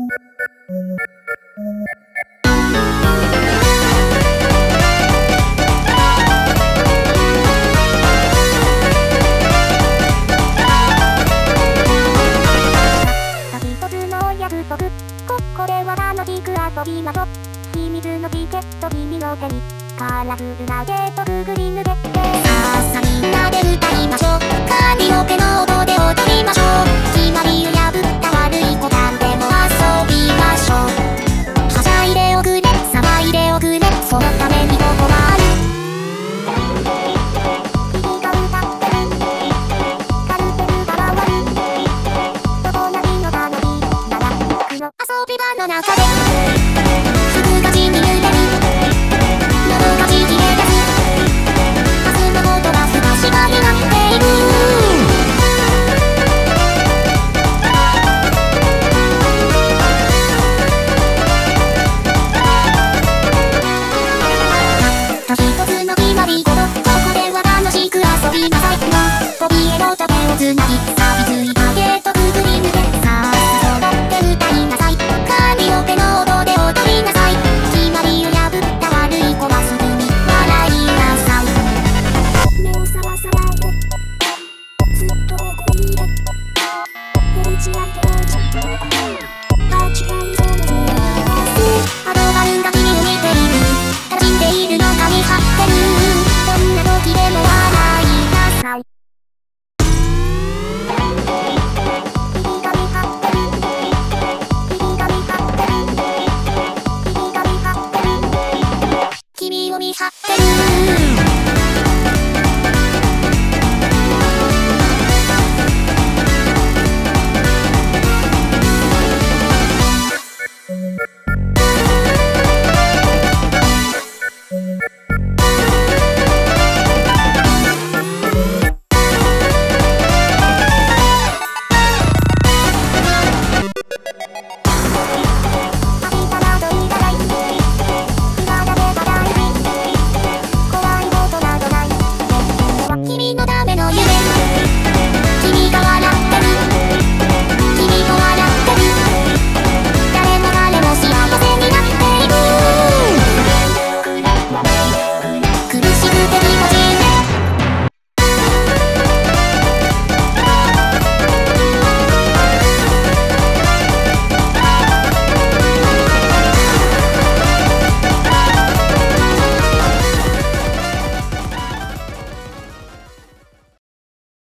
これは楽しく遊びましょ。秘密のチケット君の手にカラフルなゲートくぐり抜けて、さあみんなで歌いましょう。カニオペの音で踊りましょう。決まりを破った悪い子なんでも遊びましょう。はしゃいでおくれ、騒いでおくれ、そのためにここはある。君が歌ってるカルテルが回る、どこなりの楽しいなら僕の遊び場の中で